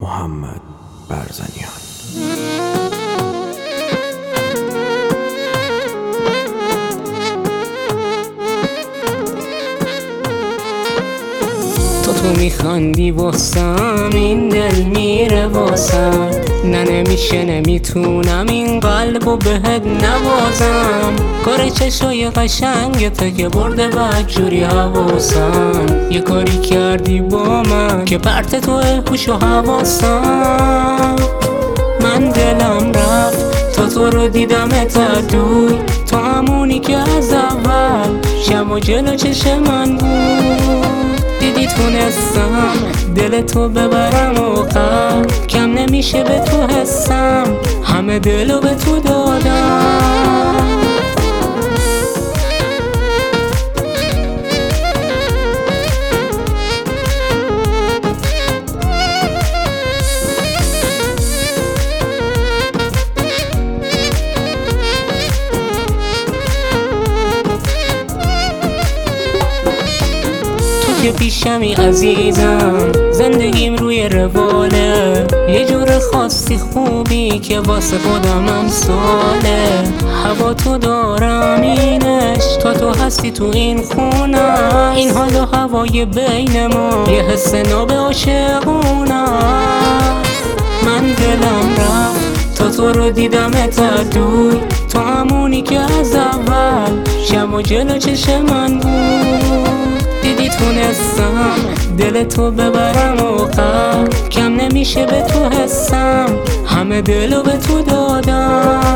محمد برزنیان. تو میخندی واسم، این دل میره واسم، نه نمیشه نمیتونم این قلبو بهت نبازم. کار چشای قشنگته که برده بدجوری حواسم، یه کاری کردی با من که پرت تو هوش و حواسم. من دلم رفت تا تو رو دیدم تا دور، تو همونی که از اول شب و جلو چشم من بود. دیدی تونستم دل تو ببرم و قلب کم نمیشه به تو حسم، همه دلو به تو دادم. که پیشمی عزیزم، زندگیم روی رواله، یه جور خاصی خوبی که واسه خودم ساله. هوا تو دارم اینش تا تو هستی تو این خونه، این حال و هوای بین ما یه حس ناب عاشقونه. من دلم رفت تا تو رو دیدم تا دور، تو همونی که از اول شب و جلو چشم من بود. دیدی تونستم دل تو ببرم و قلب کم نمیشه به تو حسم، همه دلو به تو دادم.